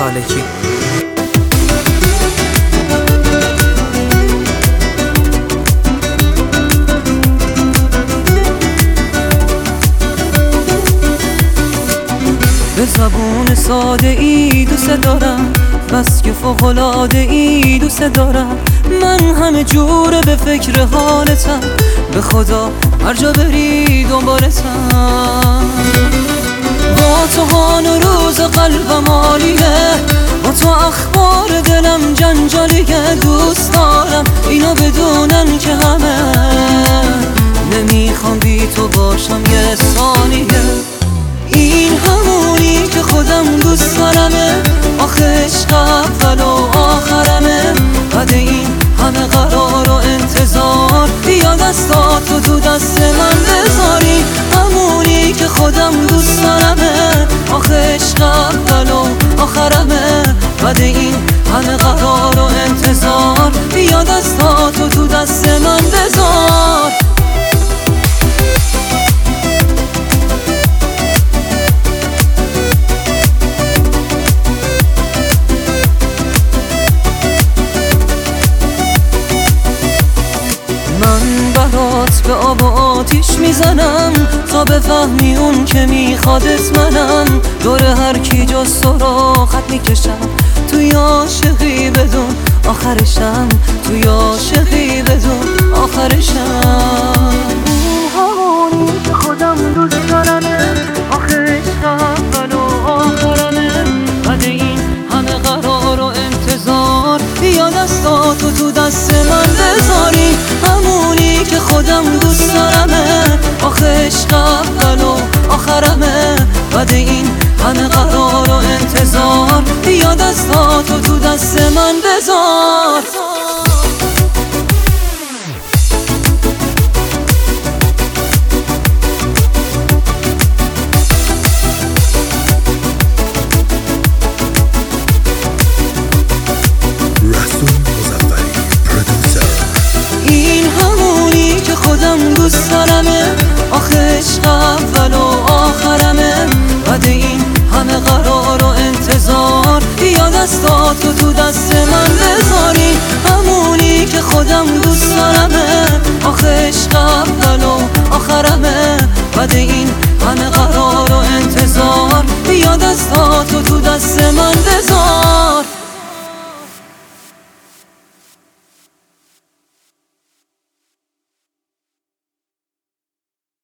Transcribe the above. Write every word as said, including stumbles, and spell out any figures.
سالکی. به زبون ساده ای دوست دارم، بس که فوق‌العاده ای دوست دارم. من همه جوره به فکر حالتم، به خدا هر جا بری دنبالتم. با تو هان و روز قلبم عالیه، با تو اخبار دلم جنجالیه. دوست دارم اینا بدونن که همه نمیخوام بی تو باشم یه ثانیه. این همونی که خودم دوست دارمه، آخه عشق اول و آخرمه. بعد این همه قرار و انتظار، بیا دستاتو تو دست من بذاری. همونی که خودم دوست دارمه، آخه عشق اول و آخرمه. بعد این همه قرار و انتظار، بیا دستاتو تو دست من بذار. من برات به آب و آتیش میزنم، تا بفهمی اون که میخوادت منم. دور هر کی جز تو را خط میکشم، توی عاشقی بدون آخرشم، توی عاشقی بدون آخرشم. همونی که خودم دوست دارمه، آخه عشق اول و آخرمه. بعد این همه قرار و انتظار، بیا دستاتو تو دست من بذاری. همونی که خودم دوست دارمه، آخه عشق اول و آخرمه. بعد این همه قرار و انتظار، بیا دستاتو تو دست من بذار. خودم دوست دارمه، آخه عشق اول و آخرمه. بعد این همه قرار و انتظار، بیا دستاتو تو دست من بذاری. همونی که خودم دوست دارمه، آخه عشق اول و آخرمه. بعد این همه قرار و انتظار، بیا دستاتو تو دست من بذار.